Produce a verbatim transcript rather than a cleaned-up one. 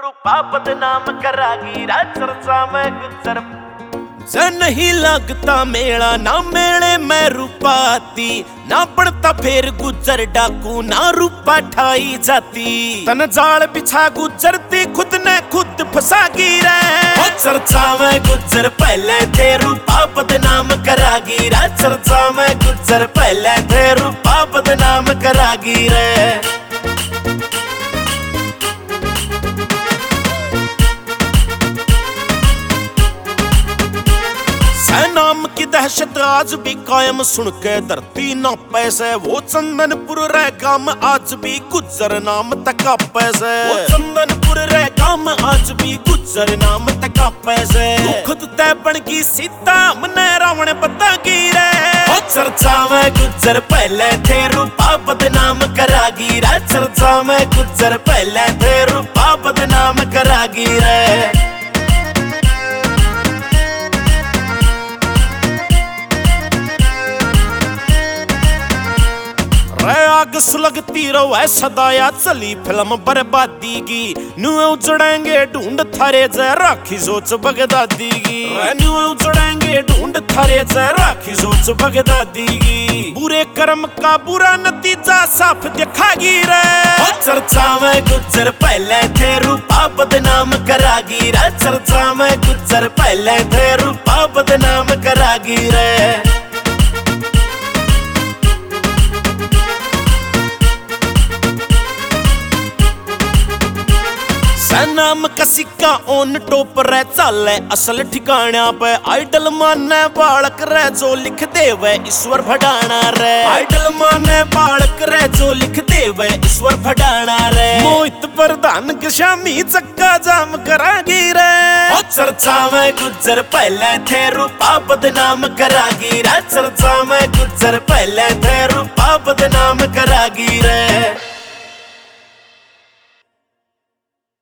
रूपा बदनाम करागी राज चर्चा में गुजर जे नहीं लगता मेला ना मेले में रूपा आती ना पड़ता फिर गुजर डाकू ना रूपा ठाई जाती तन जाल बिछा गुजरती खुद ने खुद फंसागी रे चर्चा में गुजर पहले थे रूपा बदनाम करागी राज चर्चा में गुजर पहले थे रूपा बदनाम करागी रे नाम की दहशत आज भी कायम सुन के धरती ना पैसे वो चंदनपुर रह गाम आज भी गुजर नाम तका पैसे वो चंदनपुर रह गाम आज भी गुजर नाम तका पैसे खुद तय बन की सीता मने रावण पता की रे चर्चा में गुजर पहले थे रूपा बदनाम करागी रे चर्चा में गुजर पहले थे रूपा बदनाम करागी रे आग सुलगती रहो है सदाया चली फिल्म बर्बादी की न्यू उजड़ेंगे ढूंढ थारे जय राखी सोच बगदादी की न्यू उजड़ेंगे ढूंढ थारे जय राखी सोच बगदादी की बुरे कर्म का बुरा नतीजा साफ दिखागी रे चर्चा में गुजर पहले थे रूपा बदनाम करागी रे चर्चा में गुजर पहले थे रूपा बदनाम करागी रे नाम का सिक्का ओन टोप रह चाले असल ठिकाना पे आइडल माने बालक रह जो लिख देवे ईश्वर भडाना रे आइडल माने बालक रह जो लिख देवे ईश्वर भडाना रे मोहित प्रधान के शामी चक्का जाम करागी रे चर्चा में गुजर पहले थे रूपा बदनाम करागी रे चर्चा में गुजर पहले